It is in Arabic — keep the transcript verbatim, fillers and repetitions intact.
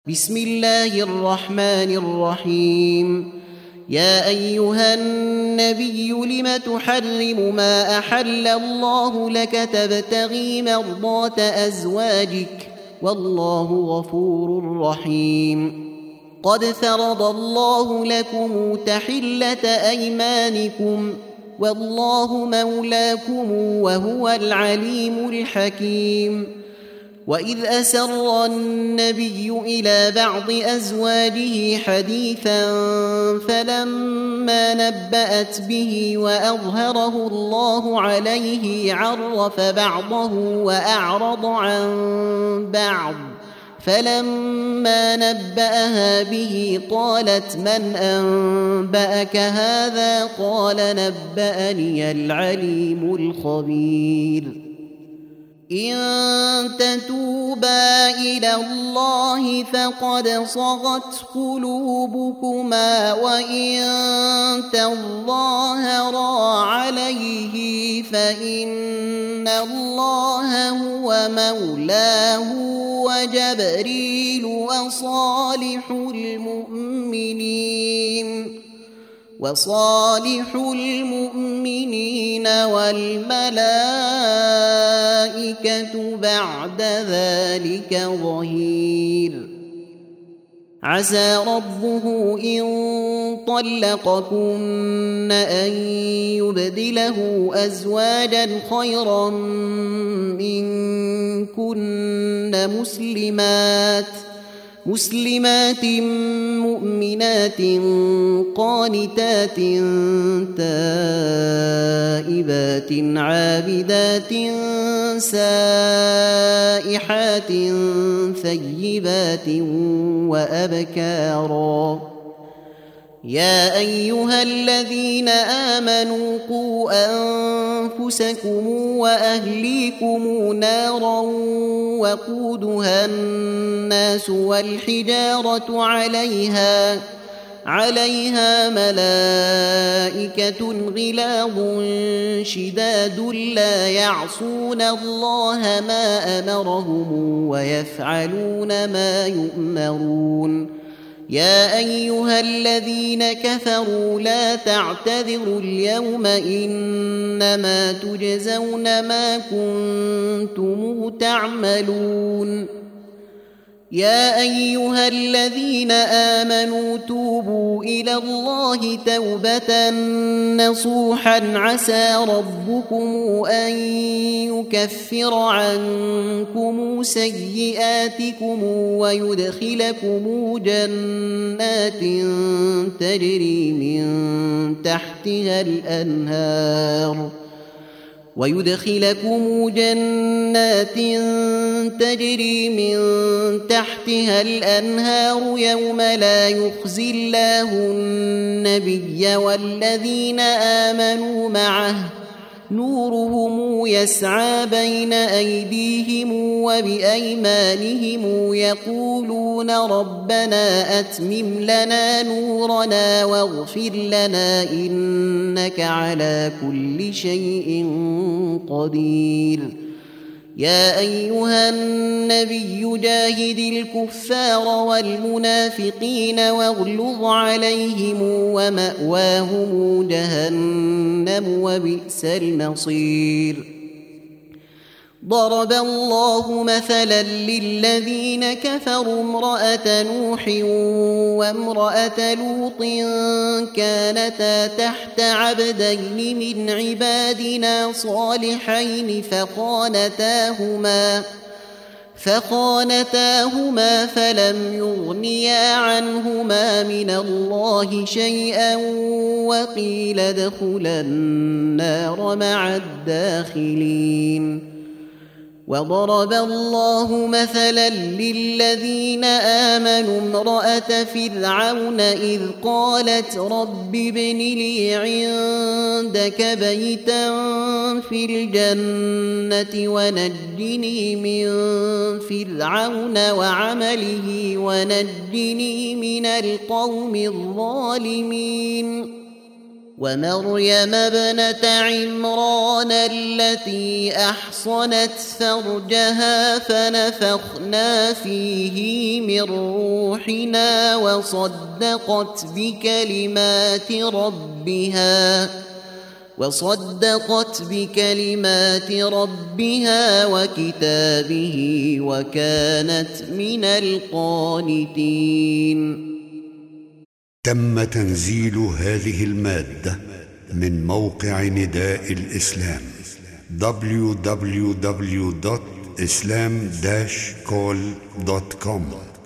بسم الله الرحمن الرحيم. يا أيها النبي لم تحرم ما أحل الله لك تبتغي مرضات أزواجك والله غفور رحيم. قد فرض الله لكم تحلة أيمانكم والله مولاكم وهو العليم الحكيم. وإذ أسر النبي إلى بعض أزواجه حديثا فلما نبأت به وأظهره الله عليه عرف بعضه وأعرض عن بعض، فلما نبأها به قالت من أنبأك هذا؟ قال نبأني العليم الخبير. إن تتوبا إلى الله فقد صغت قلوبكما وإن تظاهرا عليه فإن الله هو مولاه وجبريل وصالح المؤمنين وصالح المؤمنين والملائكة بعد ذلك ظهير. عسى ربه إن طلقكن أن يبدله أزواجا خيرا منكن مسلمات مسلمات مؤمنات قانتات تائبات عابدات سائحات ثيبات وأبكارا. يا أيها الذين آمنوا قوا أنفسكم وأهليكم نارا وقودها الناس والحجارة عليها عليها ملائكة غلاظ شداد لا يعصون الله ما أمرهم ويفعلون ما يؤمرون. يا أيها الذين كفروا لا تعتذروا اليوم إنما تجزون ما كنتم تعملون. يا أيها الذين آمنوا توبوا إلى الله توبة نصوحا عسى ربكم أن يكفر عنكم سيئاتكم ويدخلكم جنات تجري من تحتها الأنهار ويدخلكم جنات تجري من تحتها الأنهار يوم لا يخزي الله النبي والذين آمنوا معه نورهم يسعى بين أيديهم وبأيمانهم يقولون ربنا أتمم لنا نورنا واغفر لنا إنك على كل شيء قدير. يا أيها النبي جاهد الكفار والمنافقين واغلظ عليهم ومأواهم جهنم وبئس المصير. ضرب الله مثلا للذين كفروا امرأة نوح وامرأة لوط كانتا تحت عبدين من عبادنا صالحين فخانتاهما فخانتاهما فلم يغنيا عنهما من الله شيئا وقيل ادخلا النار مع الداخلين. وضرب الله مثلا للذين آمنوا امرأة فرعون إذ قالت رب ابن لي عندك بيتا في الجنة ونجني من فرعون وعمله ونجني من القوم الظالمين. ومريم ابنة عمران التي أحصنت فرجها فنفخنا فيه من روحنا وصدقت بكلمات ربها وصدقت بكلمات ربها وكتابه وكانت من القانتين. تم تنزيل هذه المادة من موقع نداء الإسلام دبليو دبليو دبليو دوت إسلام داش كول دوت كوم.